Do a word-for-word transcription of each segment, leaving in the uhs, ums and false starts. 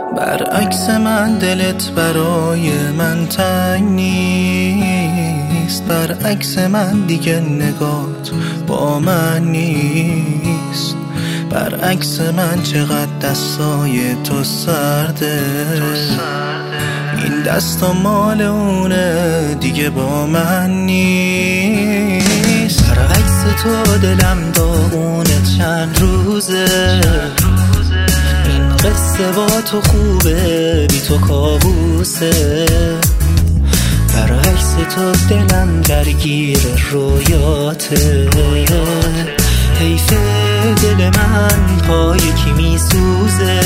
برعکس من دلت برای من تنگ نیست، برعکس من دیگه نگات با من نیست، برعکس من چقدر دستای تو سرده، این دستا مال اونه دیگه با من نیست. برعکس تو دلم داغونه چند روزه، این قصه با تو خوبه بی تو کابوسه، برعکس تو دلم درگیر رویاته، حیف دل من پای کی میسوزه.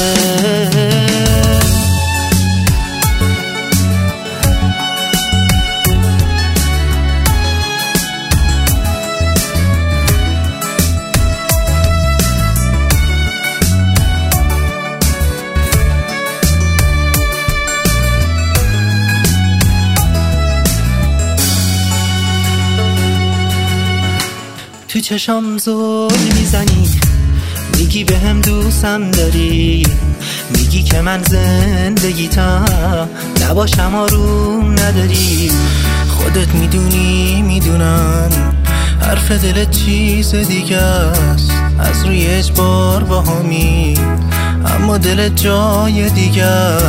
تو چشام زل میزنی، میگی به هم دوستم داری، میگی که من زندگیتم نباشم آروم نداری. خودت میدونی میدونم حرف دلت چیز دیگه است، از روی اجبار با همی اما دلت جای دیگه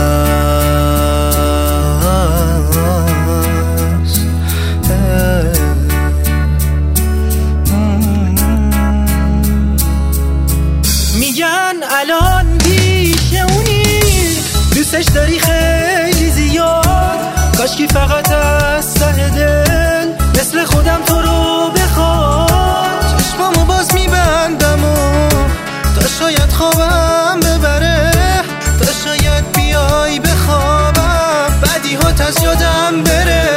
است. میگن الان پیش اونی دوستش داری خیلی زیاد، کاشکی فقط از ته دل مثل خودم تو رو بخواد. چشمامو باز میبندم و تا شاید خوابم ببره، تا شاید بیای بخوابم بعدی ها از یادم بره.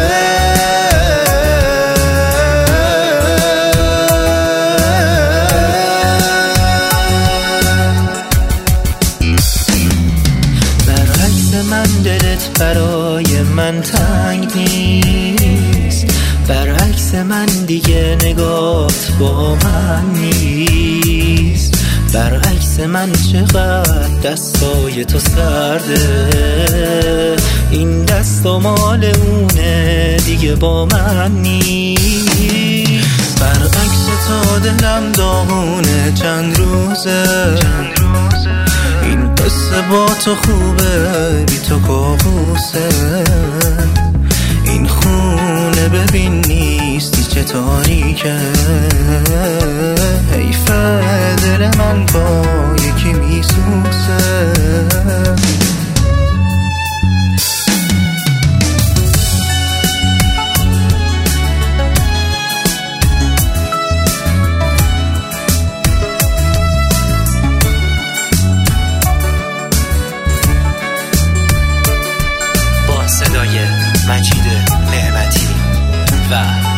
من دلت برای من تنگ نیست، برعکس من دیگه نگات با من نیست، برعکس من چقدر دستای تو سرده، این دستا مال اونه دیگه با من نیست. برعکس تو دلم داغونه چند روزه، این قصه با تو خوبه بی تو کابوسه، این خونه ببین نیستی چه تاریکه، حیف دل من با یکی میسوزه. صدای مجید نعمتی و